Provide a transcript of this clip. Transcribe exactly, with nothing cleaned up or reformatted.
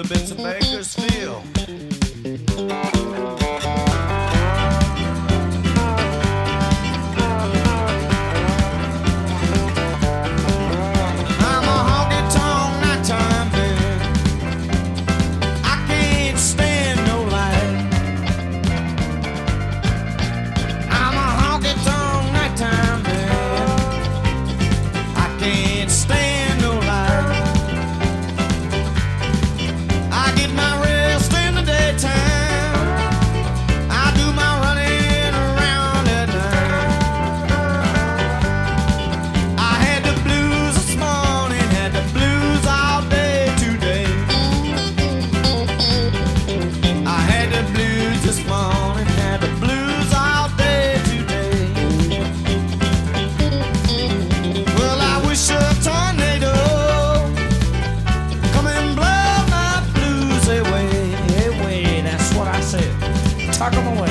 little bits of Bakersfield. I'm a honky-tonk nighttime band. I can't stand no light. I'm a honky-tonk nighttime band. I can't stand no light. I get my rest in the daytime. I do my running around at night. I had the blues this morning, had the blues all day today. I had the blues this morning, had the blues all day today. Well, I wish a tornado come and blow my blues away, away. That's what I said. Tuck 'em away.